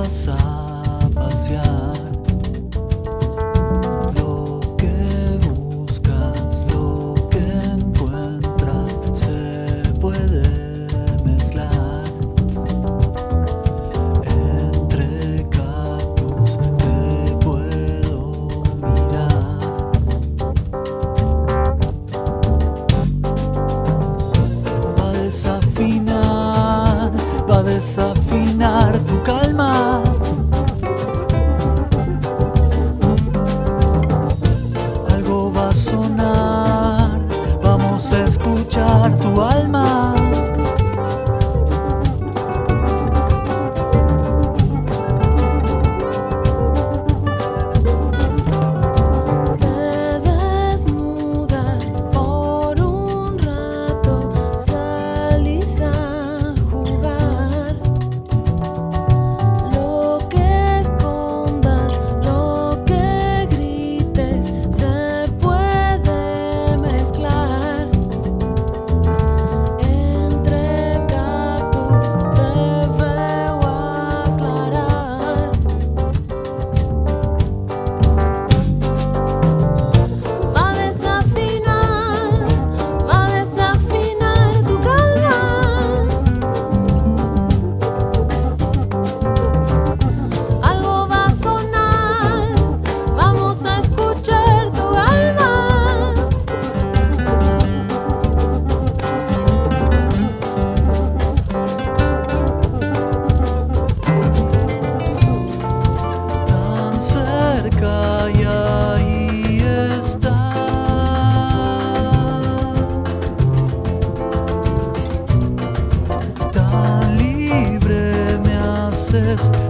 vas a pasear. Lo que buscas, lo que encuentras, se puede mezclar. Entre cactus te puedo mirar. Va a desafinar tu calma. Algo va a sonar, vamos a escuchar tu alma. Te desnudas por un rato, salís a jugar. Lo que escondas, lo que grites, se puede mezclar. Entre cactus te veo aclarar. Va a desafinar tu calma. Algo va a sonar, vamos a escuchar tu alma. Tan cerca y ahí está. Tan libre me haces